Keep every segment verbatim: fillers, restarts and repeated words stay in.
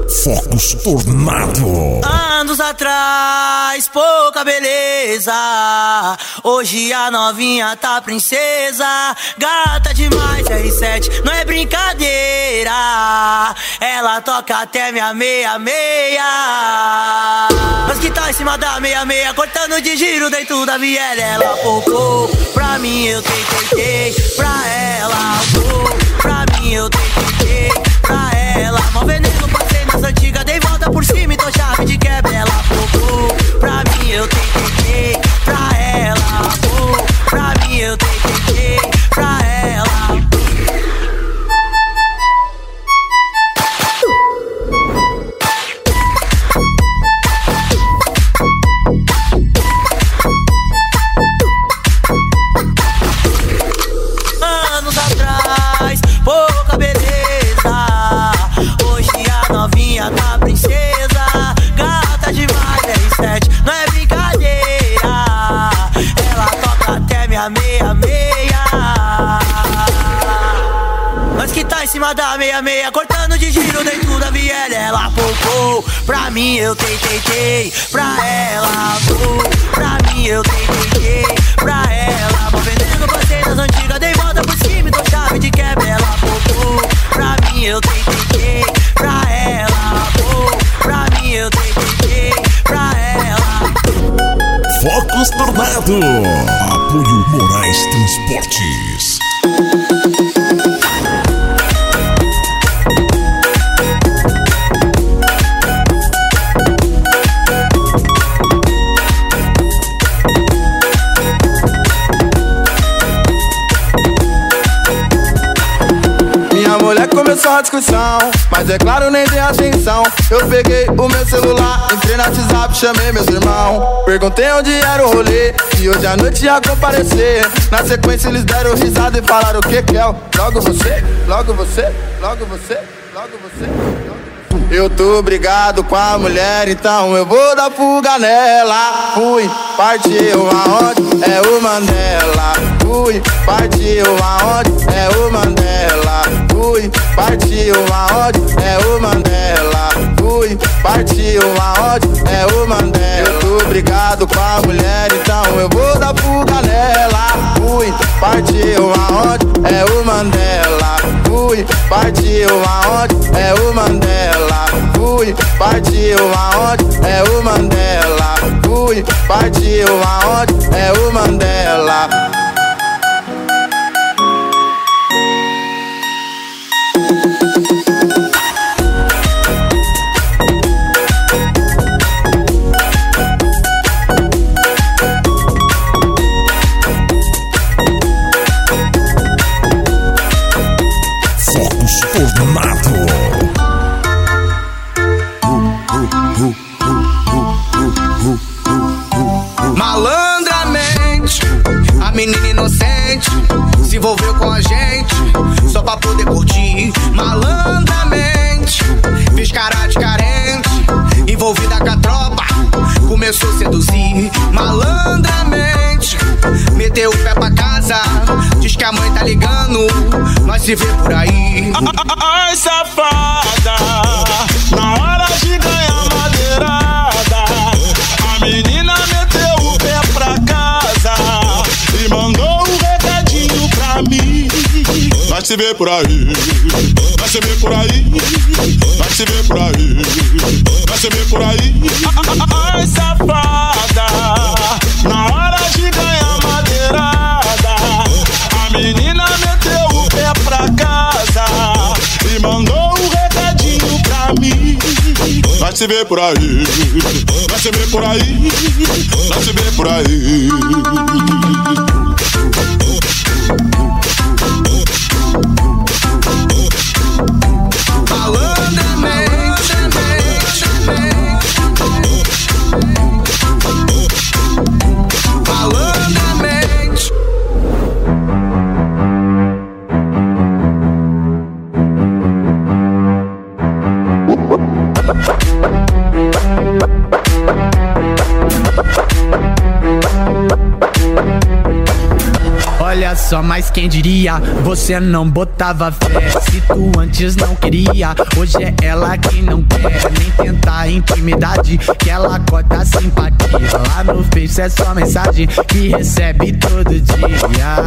Focus Tornado. Anos atrás, pouca beleza. Hoje a novinha tá princesa. Gata demais, R sete, não é brincadeira. Ela toca até minha meia-meia. Mas que tá em cima da meia-meia, cortando de giro dentro da viela. Ela popou, pra mim eu tentei, tentei. Pra ela, pô, pra mim eu tentei, pra ela. Mó veneno, passei nas antigas, dei volta por cima e tô chave de quebra. Ela popou, pra mim eu tentei, pra ela, pô, pra mim eu tentei, pra ela. Anos atrás, pouca beleza. Hoje a novinha tá princesa. Gata demais, R sete, não é brincadeira. Ela toca até minha meia-meia. Mas que tá em cima da meia-meia, cortando de giro dentro da viela. Ela popou, pra mim eu tentei, tentei. Pra ela, pô, pra mim eu tentei, pra ela. Mó veneno, passei nas antigas, dei volta por cima e tô chave de quebra. Ela popou, pra mim eu tentei, pra ela, pô, pra mim eu tentei, pra ela. Focus Tornado. Apoio Moraes Transportes. Mulher começou a discussão, mas é claro, nem dei atenção. Eu peguei o meu celular, entrei no WhatsApp, chamei meus irmãos. Perguntei onde era o rolê, e hoje à noite ia comparecer. Na sequência eles deram risada e falaram: o que que é? Logo você, logo você, logo você, logo você. Eu tô brigado com a mulher, então eu vou dar fuga nela. Fui, partiu aonde? É o Mandela. Fui, partiu aonde? É o Mandela. Fui, partiu aonde? É o Mandela. Fui, partiu aonde? É o Mandela. Eu tô brigado com a mulher, então eu vou dar fuga nela. Fui, partiu aonde? É o Mandela. Fui, partiu aonde? É o Mandela. Fui, partiu aonde? É o Mandela. Fui, partiu aonde? É o Mandela. Focus Tornado. Malandramente, a menina inocente se envolveu com a gente só pra poder curtir. Malandramente, fez cara de carente, envolvida com a tropa, começou a seduzir. Malandramente, meteu o pé pra casa, diz que a mãe tá ligando, nós se vê por aí. Ai, safada, na hora de ganhar madeirada, a menina meteu o pé pra casa e mandou um recadinho pra mim. Vai se ver por aí, vai se ver por aí, vai se ver por aí, vai se ver por aí. Ai, safada, na hora de ganhar madeirada, a menina meteu o pé pra casa e mandou um recadinho pra mim. Vai se ver por aí, vai se ver por aí, vai se ver por aí. Olha só, mas quem diria, você não botava fé. Se tu antes não queria, hoje é ela quem não quer nem tentar intimidade, que ela cota simpatia. Lá no Face é só mensagem que recebe todo dia.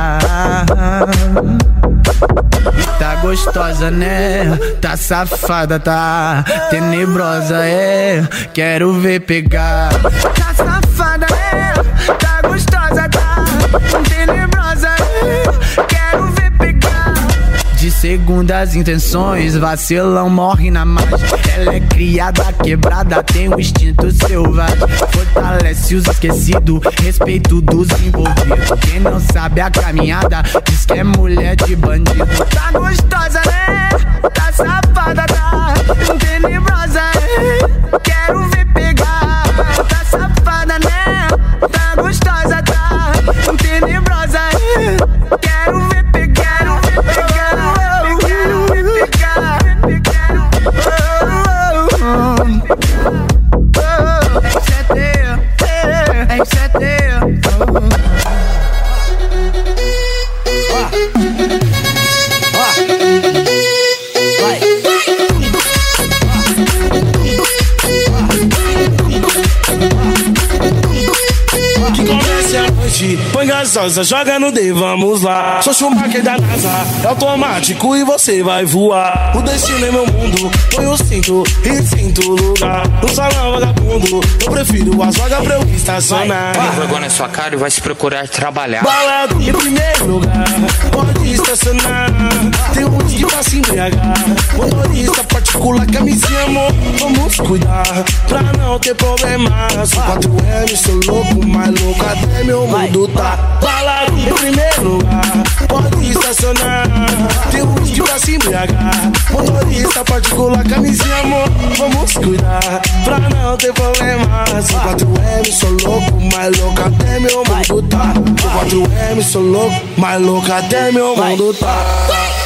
Tá gostosa, né? Tá safada, tá tenebrosa, é. Quero ver pegar. Tá safada, né? Tá gostosa, tá tenebrosa, é. Quero ver pegar. De segundas intenções, vacilão morre na margem. Ela é criada, quebrada, tem um instinto selvagem. Fortalece os esquecidos, respeito dos envolvidos. Quem não sabe a caminhada, diz que é mulher de bandido. Tá gostosa, né? Tá safada, tá tenebrosa, é. Quero ver pegar. Tá safada, né? Tá gostosa, tá tenebrosa, é. Quero ver pegar, quero ver pegar. Quero ver pegar, quero põe gasosa, joga no D, vamos lá. Sou Schumacher da NASA, é automático e você vai voar. O destino é meu mundo, põe o cinto e sinto o lugar. No salão vagabundo, eu prefiro as vagas pra eu estacionar. Põe vergonha na sua cara e vai se procurar trabalhar. Balado em primeiro lugar, pode estacionar. Tem um que pra se embriagar. Motorista particular, camisinha, amor, vamos cuidar pra não ter problema. Sou quatro L, sou louco, mais louco até meu mundo tá. Balado em primeiro lugar, pode estacionar. Tem um que pra se embriagar. Motorista particular, camisinha, amor, vamos cuidar pra não ter problema. Sou quatro M, sou louco, mais louco até meu mundo tá. Sou quatro M, sou louco, mais louco até meu mundo tá.